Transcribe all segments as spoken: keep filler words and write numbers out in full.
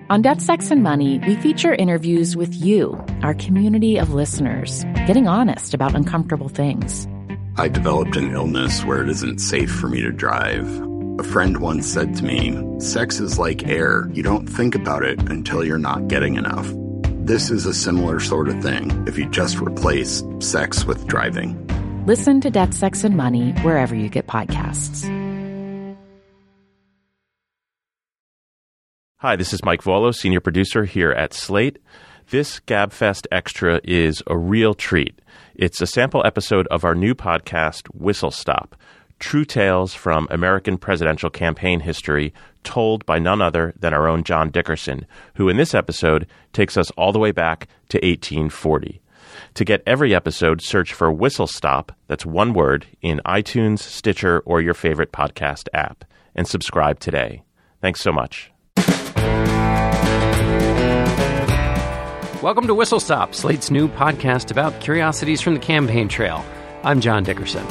On Death, Sex, and Money, we feature interviews with you, our community of listeners, getting honest about uncomfortable things. I developed an illness where it isn't safe for me to drive. A friend once said to me, sex is like air. You don't think about it until you're not getting enough. This is a similar sort of thing if you just replace sex with driving. Listen to Death, Sex, and Money wherever you get podcasts. Hi, this is Mike Volo, senior producer here at Slate. This GabFest Extra is a real treat. It's a sample episode of our new podcast, Whistle Stop, true tales from American presidential campaign history told by none other than our own John Dickerson, who in this episode takes us all the way back to eighteen forty. To get every episode, search for Whistle Stop, that's one word, in iTunes, Stitcher, or your favorite podcast app, and subscribe today. Thanks so much. Welcome to Whistle Stop, Slate's new podcast about curiosities from the campaign trail. I'm John Dickerson.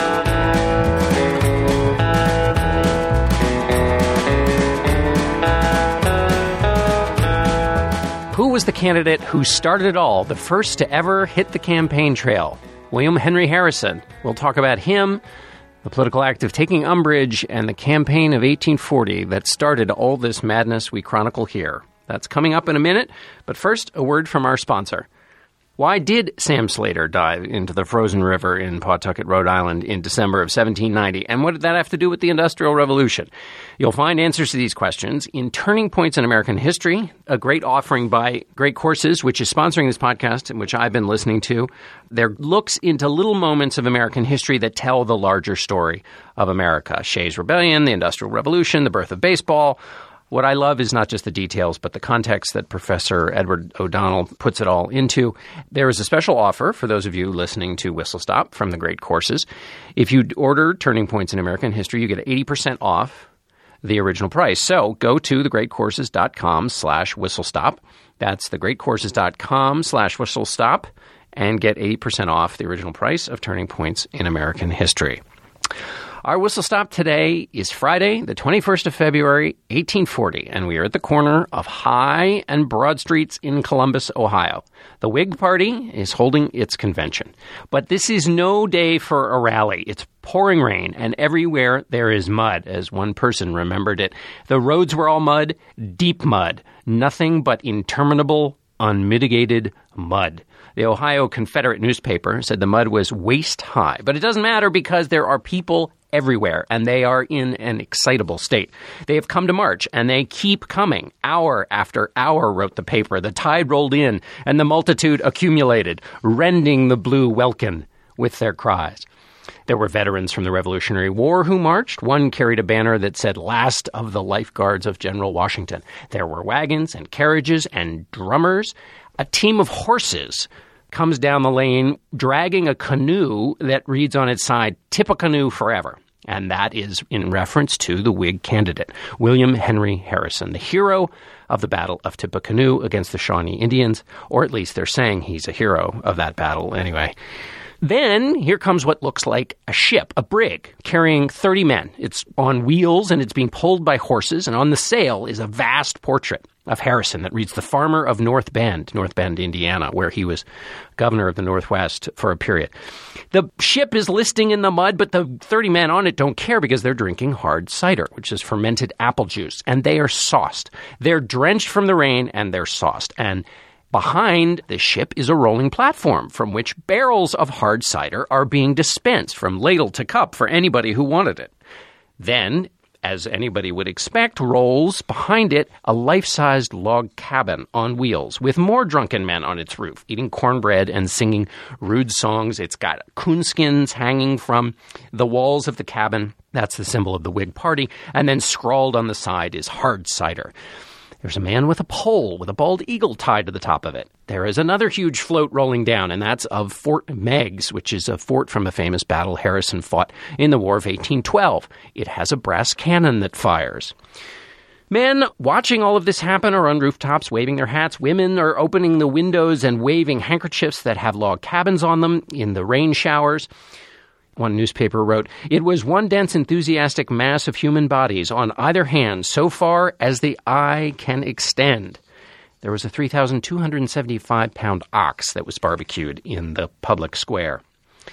Who was the candidate who started it all, the first to ever hit the campaign trail? William Henry Harrison. We'll talk about him, the political act of taking umbrage, and the campaign of eighteen forty that started all this madness we chronicle here. That's coming up in a minute, but first, a word from our sponsor. Why did Sam Slater dive into the frozen river in Pawtucket, Rhode Island in December of seventeen ninety? And what did that have to do with the Industrial Revolution? You'll find answers to these questions in Turning Points in American History, a great offering by Great Courses, which is sponsoring this podcast, which I've been listening to. Their looks into little moments of American history that tell the larger story of America. Shays' Rebellion, the Industrial Revolution, the birth of baseball. What I love is not just the details, but the context that Professor Edward O'Donnell puts it all into. There is a special offer for those of you listening to Whistle Stop from the Great Courses. If you order Turning Points in American History, you get eighty percent off the original price. So go to thegreatcourses.com slash whistlestop. That's thegreatcourses.com slash whistlestop and get eighty percent off the original price of Turning Points in American History. Our Whistle Stop today is Friday, the twenty-first of February, eighteen forty, and we are at the corner of High and Broad Streets in Columbus, Ohio. The Whig Party is holding its convention. But this is no day for a rally. It's pouring rain, and everywhere there is mud, as one person remembered it. The roads were all mud, deep mud, nothing but interminable, unmitigated mud. The Ohio Confederate newspaper said the mud was waist high. But it doesn't matter because there are people everywhere, and they are in an excitable state. They have come to march, and they keep coming. Hour after hour, wrote the paper. The tide rolled in, and the multitude accumulated, rending the blue welkin with their cries. There were veterans from the Revolutionary War who marched. One carried a banner that said, "Last of the Lifeguards of General Washington." There were wagons and carriages and drummers. A team of horses comes down the lane dragging a canoe that reads on its side, "Tippecanoe Forever." And that is in reference to the Whig candidate, William Henry Harrison, the hero of the Battle of Tippecanoe against the Shawnee Indians, or at least they're saying he's a hero of that battle anyway. Then here comes what looks like a ship, a brig, carrying thirty men. It's on wheels and it's being pulled by horses, and on the sail is a vast portrait of Harrison that reads "The Farmer of North Bend," North Bend, Indiana, where he was governor of the Northwest for a period. The ship is listing in the mud, but the thirty men on it don't care because they're drinking hard cider, which is fermented apple juice, and they are sauced. They're drenched from the rain, and they're sauced. And behind the ship is a rolling platform from which barrels of hard cider are being dispensed from ladle to cup for anybody who wanted it. Then, as anybody would expect, rolls behind it a life-sized log cabin on wheels with more drunken men on its roof, eating cornbread and singing rude songs. It's got coonskins hanging from the walls of the cabin. That's the symbol of the Whig Party. And then scrawled on the side is hard cider. There's a man with a pole with a bald eagle tied to the top of it. There is another huge float rolling down, and that's of Fort Meigs, which is a fort from a famous battle Harrison fought in the War of eighteen twelve. It has a brass cannon that fires. Men watching all of this happen are on rooftops waving their hats. Women are opening the windows and waving handkerchiefs that have log cabins on them in the rain showers. One newspaper wrote, "It was one dense, enthusiastic mass of human bodies on either hand, so far as the eye can extend." There was a three thousand two hundred seventy-five pound ox that was barbecued in the public square.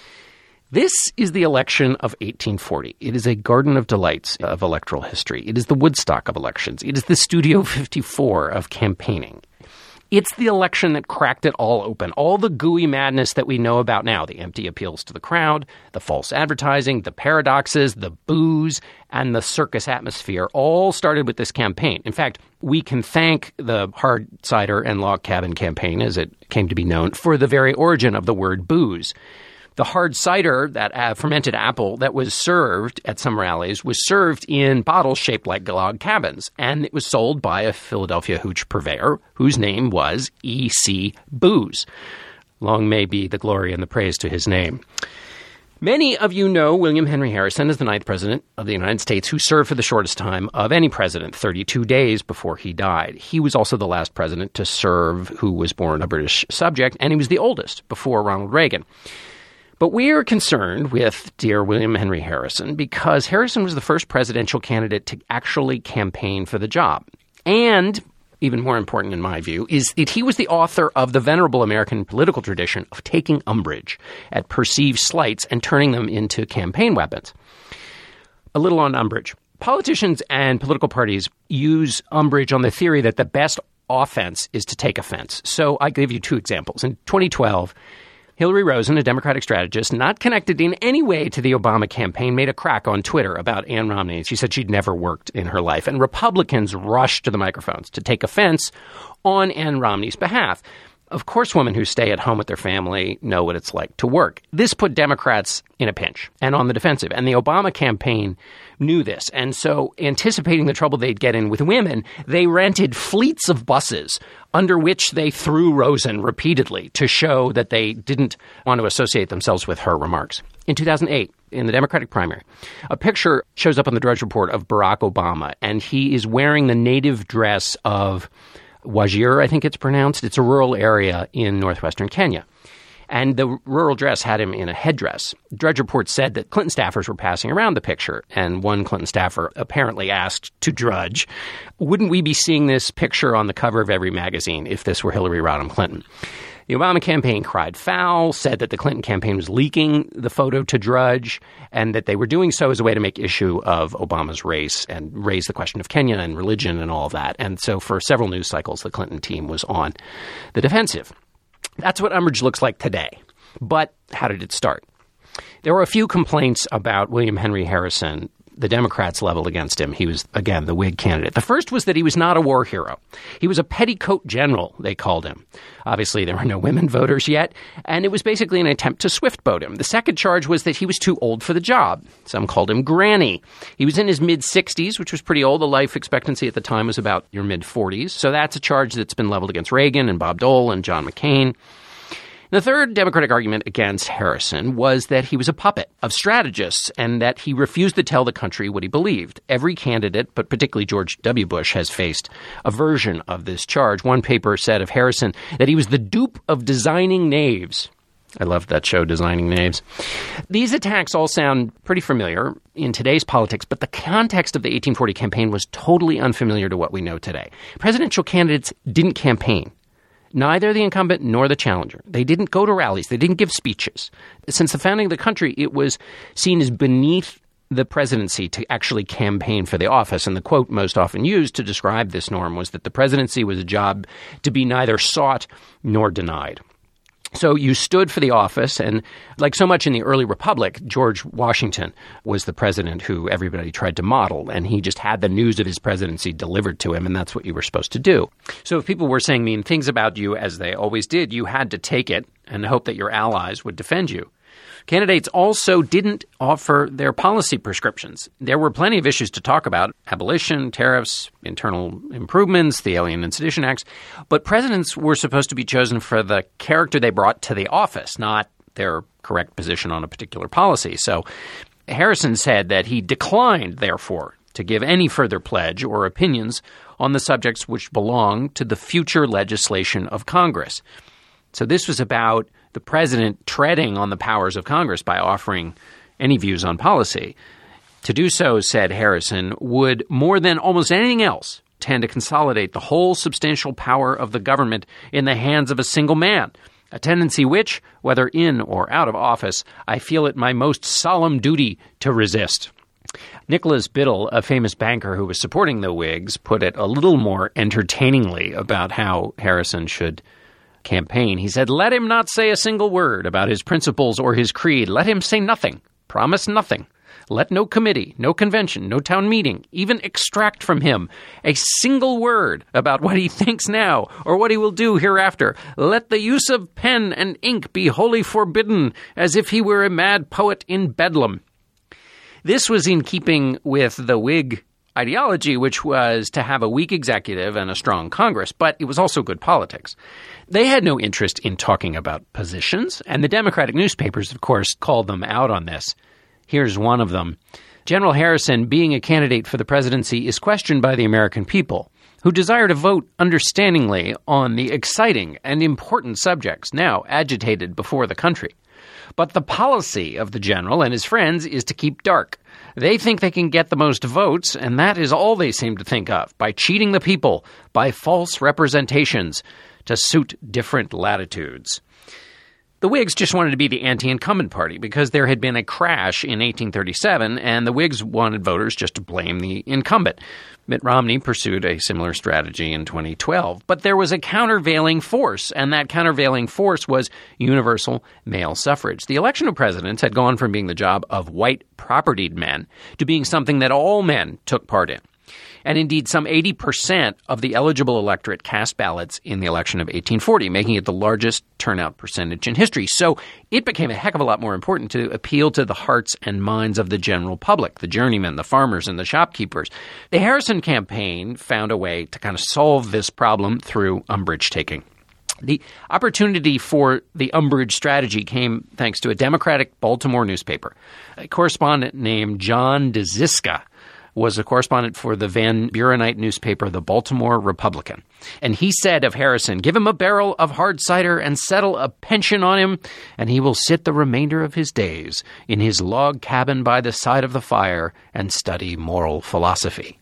This is the election of eighteen forty. It is a garden of delights of electoral history. It is the Woodstock of elections. It is the Studio fifty-four of campaigning. It's the election that cracked it all open. All the gooey madness that we know about now, the empty appeals to the crowd, the false advertising, the paradoxes, the booze, and the circus atmosphere all started with this campaign. In fact, we can thank the hard cider and log cabin campaign, as it came to be known, for the very origin of the word booze. The hard cider, that uh, fermented apple that was served at some rallies, was served in bottles shaped like log cabins, and it was sold by a Philadelphia hooch purveyor whose name was E C Booze. Long may be the glory and the praise to his name. Many of you know William Henry Harrison as the ninth president of the United States, who served for the shortest time of any president, thirty-two days before he died. He was also the last president to serve who was born a British subject, and he was the oldest before Ronald Reagan. But we are concerned with dear William Henry Harrison because Harrison was the first presidential candidate to actually campaign for the job. And, even more important in my view, is that he was the author of the venerable American political tradition of taking umbrage at perceived slights and turning them into campaign weapons. A little on umbrage. Politicians and political parties use umbrage on the theory that the best offense is to take offense. So I give you two examples. In twenty twelve, Hillary Rosen, a Democratic strategist, not connected in any way to the Obama campaign, made a crack on Twitter about Ann Romney. She said she'd never worked in her life. And Republicans rushed to the microphones to take offense on Ann Romney's behalf. Of course, women who stay at home with their family know what it's like to work. This put Democrats in a pinch and on the defensive. And the Obama campaign knew this. And so, anticipating the trouble they'd get in with women, they rented fleets of buses under which they threw Rosen repeatedly to show that they didn't want to associate themselves with her remarks. In two thousand eight, in the Democratic primary, a picture shows up on the Drudge Report of Barack Obama, and he is wearing the native dress of Wajir, I think it's pronounced. It's a rural area in northwestern Kenya. And the rural dress had him in a headdress. Drudge Report said that Clinton staffers were passing around the picture, and one Clinton staffer apparently asked to Drudge, wouldn't we be seeing this picture on the cover of every magazine if this were Hillary Rodham Clinton? The Obama campaign cried foul, said that the Clinton campaign was leaking the photo to Drudge, and that they were doing so as a way to make issue of Obama's race and raise the question of Kenya and religion and all of that. And so for several news cycles, the Clinton team was on the defensive. That's what umbrage looks like today. But how did it start? There were a few complaints about William Henry Harrison. The Democrats leveled against him. He was, again, the Whig candidate. The first was that he was not a war hero. He was a petticoat general, they called him. Obviously, there were no women voters yet, and it was basically an attempt to swift-boat him. The second charge was that he was too old for the job. Some called him Granny. He was in his mid-sixties, which was pretty old. The life expectancy at the time was about your mid-forties. So that's a charge that's been leveled against Reagan and Bob Dole and John McCain. The third Democratic argument against Harrison was that he was a puppet of strategists and that he refused to tell the country what he believed. Every candidate, but particularly George W. Bush, has faced a version of this charge. One paper said of Harrison that he was the dupe of designing knaves. I loved that show, Designing Knaves. These attacks all sound pretty familiar in today's politics, but the context of the eighteen forty campaign was totally unfamiliar to what we know today. Presidential candidates didn't campaign. Neither the incumbent nor the challenger. They didn't go to rallies. They didn't give speeches. Since the founding of the country, it was seen as beneath the presidency to actually campaign for the office. And the quote most often used to describe this norm was that the presidency was a job to be neither sought nor denied. So you stood for the office, and like so much in the early republic, George Washington was the president who everybody tried to model, and he just had the news of his presidency delivered to him, and that's what you were supposed to do. So if people were saying mean things about you, as they always did, you had to take it and hope that your allies would defend you. Candidates also didn't offer their policy prescriptions. There were plenty of issues to talk about: abolition, tariffs, internal improvements, the Alien and Sedition Acts. But presidents were supposed to be chosen for the character they brought to the office, not their correct position on a particular policy. So Harrison said that he declined, therefore, to give any further pledge or opinions on the subjects which belong to the future legislation of Congress. So this was about the president treading on the powers of Congress by offering any views on policy. To do so, said Harrison, would, more than almost anything else, tend to consolidate the whole substantial power of the government in the hands of a single man, a tendency which, whether in or out of office, I feel it my most solemn duty to resist. Nicholas Biddle, a famous banker who was supporting the Whigs, put it a little more entertainingly about how Harrison should campaign. He said, "Let him not say a single word about his principles or his creed. Let him say nothing, promise nothing. Let no committee, no convention, no town meeting even extract from him a single word about what he thinks now or what he will do hereafter. Let the use of pen and ink be wholly forbidden, as if he were a mad poet in Bedlam." This was in keeping with the Whig ideology, which was to have a weak executive and a strong Congress, but it was also good politics. They had no interest in talking about positions, and the Democratic newspapers, of course, called them out on this. Here's one of them. "General Harrison, being a candidate for the presidency, is questioned by the American people, who desire to vote understandingly on the exciting and important subjects now agitated before the country. But the policy of the general and his friends is to keep dark. They think they can get the most votes, and that is all they seem to think of, by cheating the people, by false representations, to suit different latitudes." The Whigs just wanted to be the anti-incumbent party because there had been a crash in eighteen thirty-seven, and the Whigs wanted voters just to blame the incumbent. Mitt Romney pursued a similar strategy in twenty twelve. But there was a countervailing force, and that countervailing force was universal male suffrage. The election of presidents had gone from being the job of white propertied men to being something that all men took part in. And indeed, some eighty percent of the eligible electorate cast ballots in the election of eighteen forty, making it the largest turnout percentage in history. So it became a heck of a lot more important to appeal to the hearts and minds of the general public, the journeymen, the farmers, and the shopkeepers. The Harrison campaign found a way to kind of solve this problem through umbrage taking. The opportunity for the umbrage strategy came thanks to a Democratic Baltimore newspaper. A correspondent named John DeZiska was a correspondent for the Van Burenite newspaper, the Baltimore Republican. And he said of Harrison, "Give him a barrel of hard cider and settle a pension on him, and he will sit the remainder of his days in his log cabin by the side of the fire and study moral philosophy."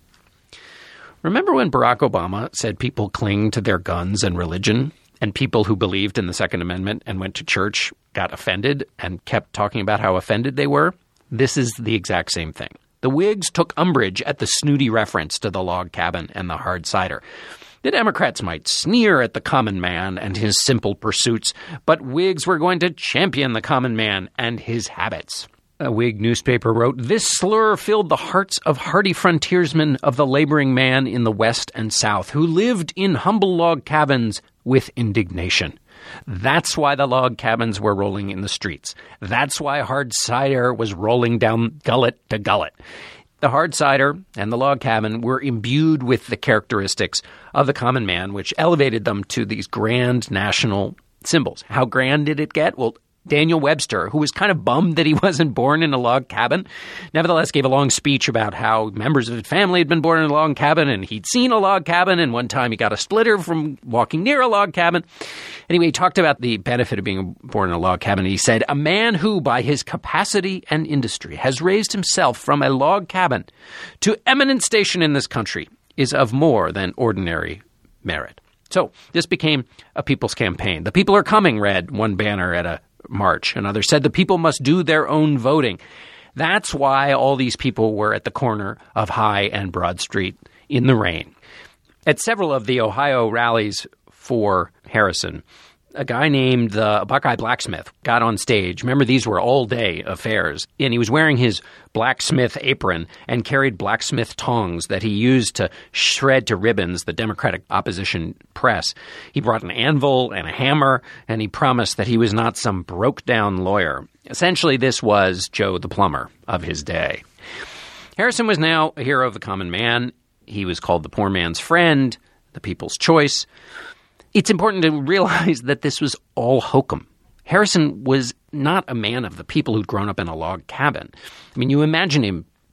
Remember when Barack Obama said people cling to their guns and religion, and people who believed in the Second Amendment and went to church got offended and kept talking about how offended they were? This is the exact same thing. The Whigs took umbrage at the snooty reference to the log cabin and the hard cider. The Democrats might sneer at the common man and his simple pursuits, but Whigs were going to champion the common man and his habits. A Whig newspaper wrote, "This slur filled the hearts of hardy frontiersmen of the laboring man in the West and South, who lived in humble log cabins with indignation. That's why the log cabins were rolling in the streets. That's why hard cider was rolling down gullet to gullet." The hard cider and the log cabin were imbued with the characteristics of the common man, which elevated them to these grand national symbols. How grand did it get? Well, Daniel Webster, who was kind of bummed that he wasn't born in a log cabin, nevertheless gave a long speech about how members of his family had been born in a log cabin and he'd seen a log cabin, and one time he got a splitter from walking near a log cabin. Anyway, he talked about the benefit of being born in a log cabin. He said, "A man who, by his capacity and industry, has raised himself from a log cabin to eminent station in this country is of more than ordinary merit." So this became a people's campaign. "The people are coming," read one banner at a march. Another said the people must do their own voting. That's why all these people were at the corner of High and Broad Street in the rain. At several of the Ohio rallies for Harrison, a guy named the Buckeye Blacksmith got on stage. Remember, these were all-day affairs. And he was wearing his blacksmith apron and carried blacksmith tongs that he used to shred to ribbons the Democratic opposition press. He brought an anvil and a hammer, and he promised that he was not some broke-down lawyer. Essentially, this was Joe the Plumber of his day. Harrison was now a hero of the common man. He was called the poor man's friend, the people's choice. It's important to realize that this was all hokum. Harrison was not a man of the people who'd grown up in a log cabin. I mean, you imagine him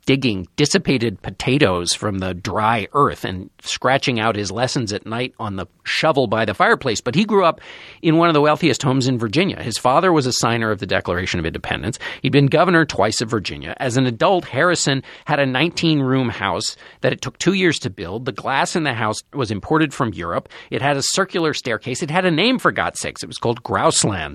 digging dissipated potatoes from the dry earth and scratching out his lessons at night on the shovel by the fireplace. But he grew up in one of the wealthiest homes in Virginia. His father was a signer of the Declaration of Independence. He'd been governor twice of Virginia. As an adult, Harrison had a nineteen-room house that it took two years to build. The glass in the house was imported from Europe. It had a circular staircase. It had a name, for God's sakes. It was called Grouseland.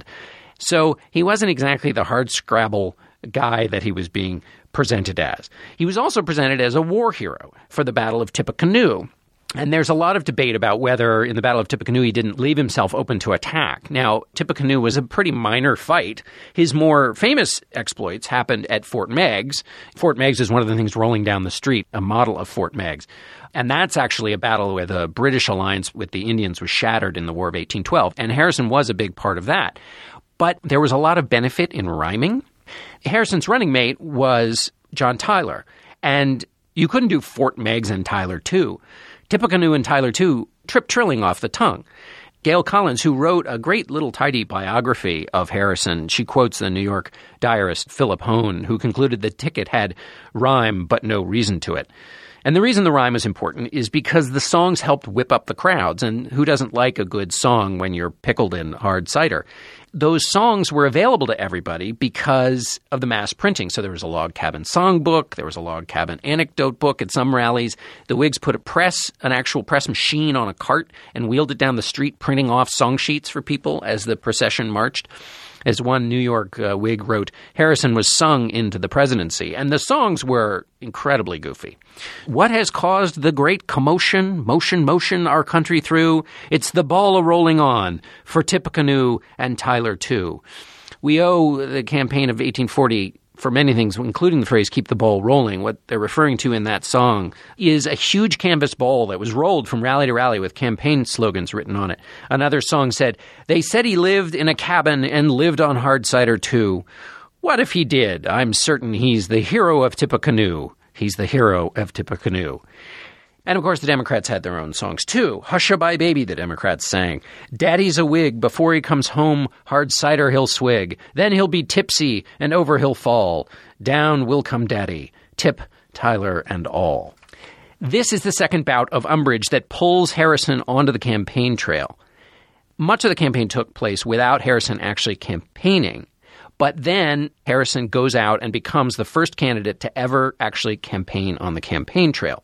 So he wasn't exactly the hardscrabble guy that he was being presented as. He was also presented as a war hero for the Battle of Tippecanoe. And there's a lot of debate about whether in the Battle of Tippecanoe he didn't leave himself open to attack. Now, Tippecanoe was a pretty minor fight. His more famous exploits happened at Fort Meigs. Fort Meigs is one of the things rolling down the street, a model of Fort Meigs. And that's actually a battle where the British alliance with the Indians was shattered in the War of eighteen twelve. And Harrison was a big part of that. But there was a lot of benefit in rhyming. Harrison's running mate was John Tyler, and you couldn't do Fort Meigs and Tyler too. Tippecanoe and Tyler too trip trilling off the tongue. Gail Collins, who wrote a great little tidy biography of Harrison, she quotes the New York diarist Philip Hone, who concluded the ticket had rhyme but no reason to it. And the reason the rhyme is important is because the songs helped whip up the crowds, and who doesn't like a good song when you're pickled in hard cider? Those songs were available to everybody because of the mass printing. So there was a log cabin songbook, there was a log cabin anecdote book at some rallies. The Whigs put a press, an actual press machine on a cart and wheeled it down the street, printing off song sheets for people as the procession marched. As one New York uh, Whig wrote, Harrison was sung into the presidency, and the songs were incredibly goofy. What has caused the great commotion, motion, motion our country through? It's the ball a-rolling on for Tippecanoe and Tyler too. We owe the campaign of eighteen forty for many things, including the phrase, keep the ball rolling. What they're referring to in that song is a huge canvas ball that was rolled from rally to rally with campaign slogans written on it. Another song said, they said he lived in a cabin and lived on hard cider too. What if he did? I'm certain he's the hero of Tippecanoe. He's the hero of Tippecanoe. And, of course, the Democrats had their own songs, too. Hush-a-bye, baby, the Democrats sang. Daddy's a Whig. Before he comes home, hard cider he'll swig. Then he'll be tipsy, and over he'll fall. Down will come Daddy. Tip, Tyler, and all. This is the second bout of umbrage that pulls Harrison onto the campaign trail. Much of the campaign took place without Harrison actually campaigning. But then Harrison goes out and becomes the first candidate to ever actually campaign on the campaign trail.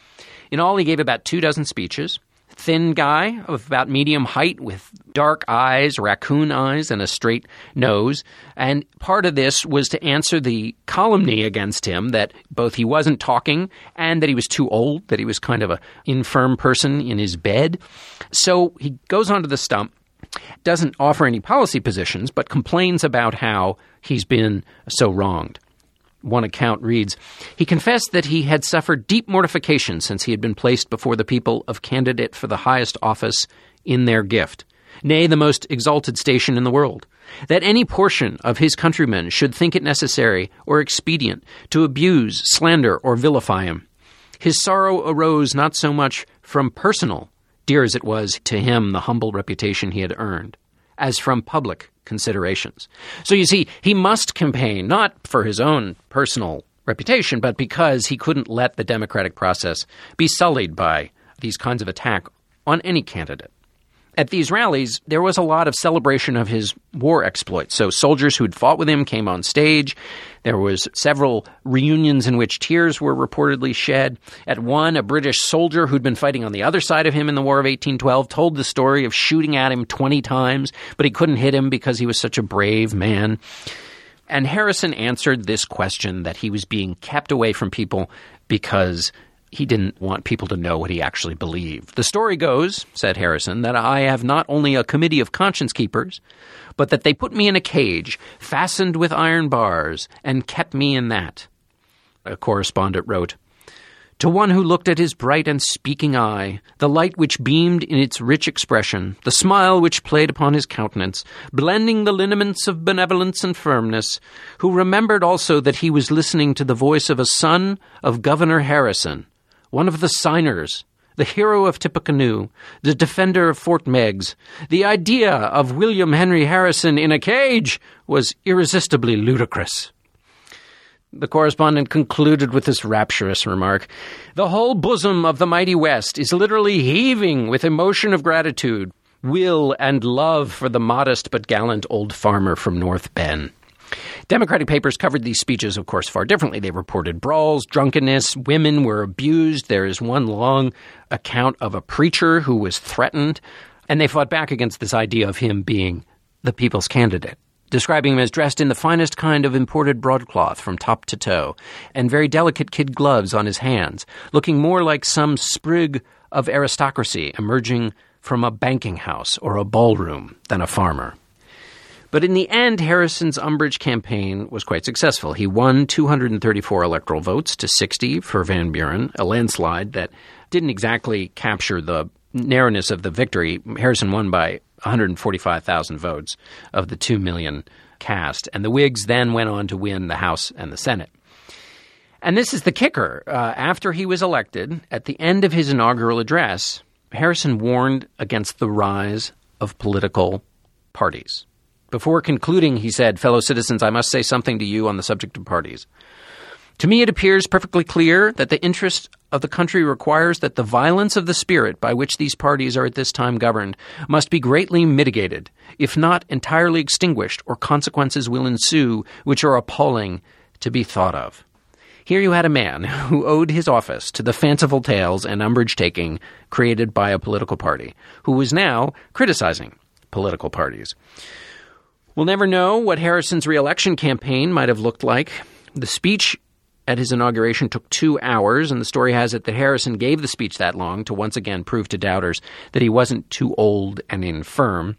In all, he gave about two dozen speeches. Thin guy of about medium height with dark eyes, raccoon eyes, and a straight nose. And part of this was to answer the calumny against him that both he wasn't talking and that he was too old, that he was kind of an infirm person in his bed. So he goes onto the stump, doesn't offer any policy positions, but complains about how he's been so wronged. One account reads, he confessed that he had suffered deep mortification since he had been placed before the people of candidate for the highest office in their gift, nay, the most exalted station in the world, that any portion of his countrymen should think it necessary or expedient to abuse, slander, or vilify him. His sorrow arose not so much from personal, dear as it was to him the humble reputation he had earned, as from public considerations. So you see, he must campaign not for his own personal reputation, but because he couldn't let the democratic process be sullied by these kinds of attack on any candidate. At these rallies, there was a lot of celebration of his war exploits. So soldiers who'd fought with him came on stage. There was several reunions in which tears were reportedly shed. At one, a British soldier who'd been fighting on the other side of him in the War of eighteen twelve told the story of shooting at him twenty times, but he couldn't hit him because he was such a brave man. And Harrison answered this question that he was being kept away from people because he didn't want people to know what he actually believed. The story goes, said Harrison, that I have not only a committee of conscience keepers, but that they put me in a cage, fastened with iron bars, and kept me in that. A correspondent wrote, to one who looked at his bright and speaking eye, the light which beamed in its rich expression, the smile which played upon his countenance, blending the lineaments of benevolence and firmness, who remembered also that he was listening to the voice of a son of Governor Harrison, one of the signers, the hero of Tippecanoe, the defender of Fort Meigs. The idea of William Henry Harrison in a cage was irresistibly ludicrous. The correspondent concluded with this rapturous remark. The whole bosom of the mighty West is literally heaving with emotion of gratitude, will, and love for the modest but gallant old farmer from North Bend. Democratic papers covered these speeches, of course, far differently. They reported brawls, drunkenness, women were abused. There is one long account of a preacher who was threatened, and they fought back against this idea of him being the people's candidate, describing him as dressed in the finest kind of imported broadcloth from top to toe, and very delicate kid gloves on his hands, looking more like some sprig of aristocracy emerging from a banking house or a ballroom than a farmer. But in the end, Harrison's umbrage campaign was quite successful. He won two hundred thirty-four electoral votes to sixty for Van Buren, a landslide that didn't exactly capture the narrowness of the victory. Harrison won by one hundred forty-five thousand votes of the two million cast, and the Whigs then went on to win the House and the Senate. And this is the kicker. Uh, after he was elected, at the end of his inaugural address, Harrison warned against the rise of political parties. Before concluding, he said, "Fellow citizens, I must say something to you on the subject of parties. To me, it appears perfectly clear that the interest of the country requires that the violence of the spirit by which these parties are at this time governed must be greatly mitigated, if not entirely extinguished, or consequences will ensue which are appalling to be thought of." Here you had a man who owed his office to the fanciful tales and umbrage-taking created by a political party, who was now criticizing political parties. We'll never know what Harrison's re-election campaign might have looked like. The speech at his inauguration took two hours, and the story has it that Harrison gave the speech that long to once again prove to doubters that he wasn't too old and infirm.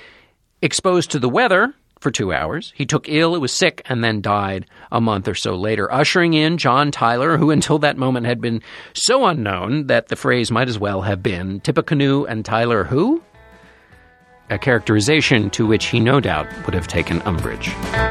Exposed to the weather for two hours, he took ill, was sick, and then died a month or so later, ushering in John Tyler, who until that moment had been so unknown that the phrase might as well have been Tippecanoe and Tyler who? A characterization to which he no doubt would have taken umbrage.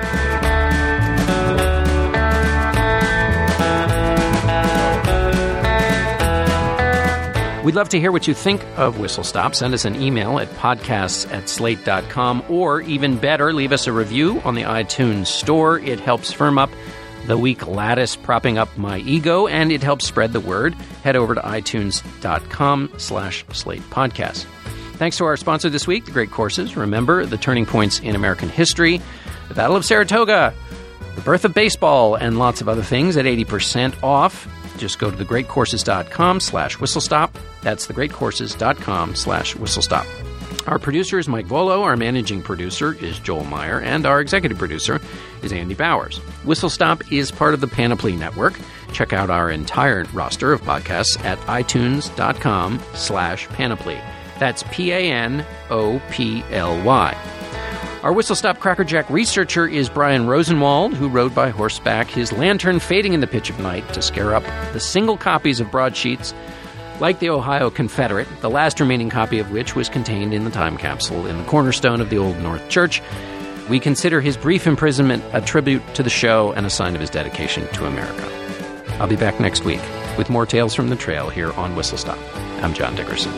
We'd love to hear what you think of Whistle Stop. Send us an email at podcasts at slate dot com, or even better, leave us a review on the iTunes store. It helps firm up the weak lattice propping up my ego, and it helps spread the word. Head over to itunes.com slash slate podcast. Thanks to our sponsor this week, The Great Courses. Remember, the turning points in American history, the Battle of Saratoga, the birth of baseball, and lots of other things at eighty percent off. Just go to thegreatcourses.com slash whistlestop. That's thegreatcourses.com slash whistlestop. Our producer is Mike Volo. Our managing producer is Joel Meyer. And our executive producer is Andy Bowers. Whistle Stop is part of the Panoply Network. Check out our entire roster of podcasts at itunes.com slash panoply. That's P A N O P L Y. Our Whistle Stop Crackerjack researcher is Brian Rosenwald, who rode by horseback, his lantern fading in the pitch of night to scare up the single copies of broadsheets like the Ohio Confederate, the last remaining copy of which was contained in the time capsule in the cornerstone of the Old North Church. We consider his brief imprisonment a tribute to the show and a sign of his dedication to America. I'll be back next week with more Tales from the Trail here on Whistle Stop. I'm John Dickerson.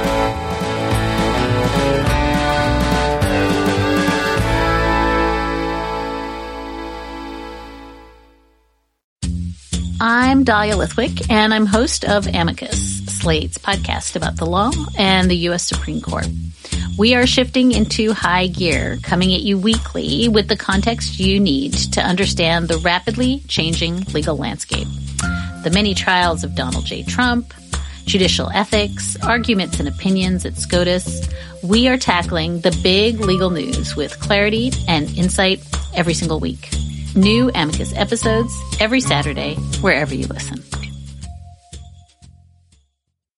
I'm Dahlia Lithwick, and I'm host of Amicus, Slate's podcast about the law and the U S Supreme Court. We are shifting into high gear, coming at you weekly with the context you need to understand the rapidly changing legal landscape. The many trials of Donald J. Trump, judicial ethics, arguments and opinions at SCOTUS. We are tackling the big legal news with clarity and insight every single week. New Amicus episodes every Saturday, wherever you listen.